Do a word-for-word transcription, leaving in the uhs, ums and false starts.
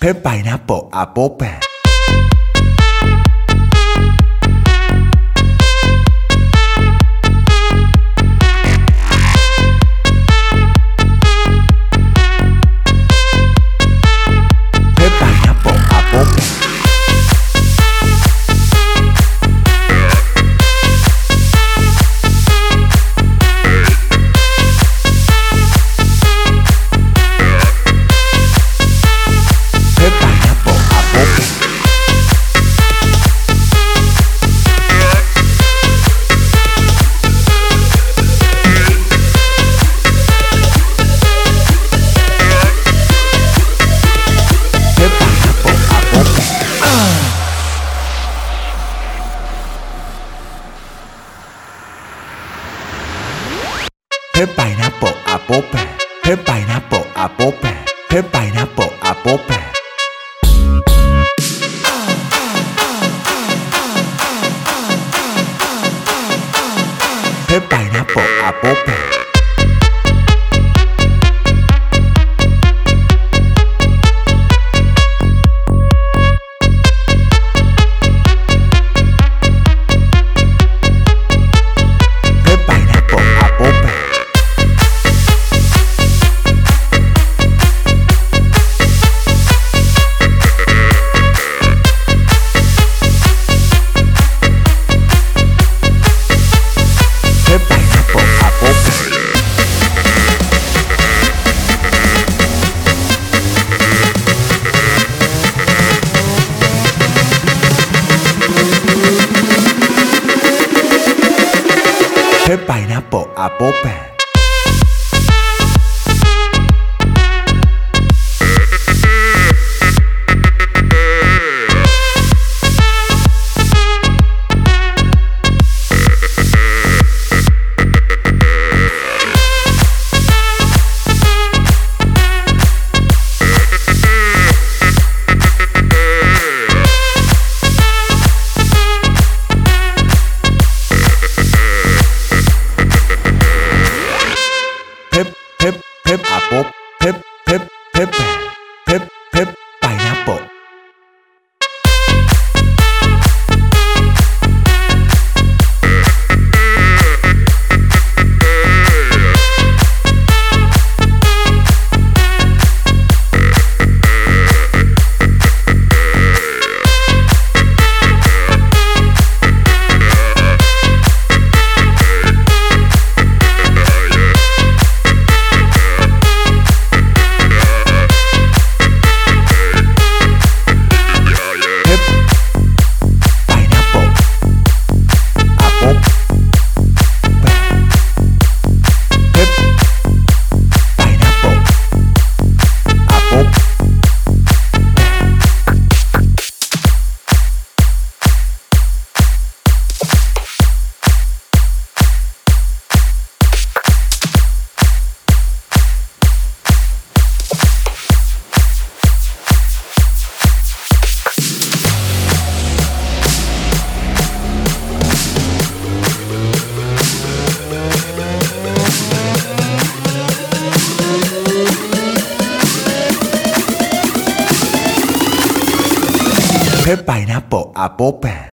Per pineapple apple pen. Per pineapple apple pen. Per pineapple apple pen. Per pineapple apple pen. Per pineapple apple pen. Per pineapple apple pen. Per pineapple apple pen. Pep, pep, apple, pep, pep, pep, pep, pep, pineapple. Per pineapple apple pen.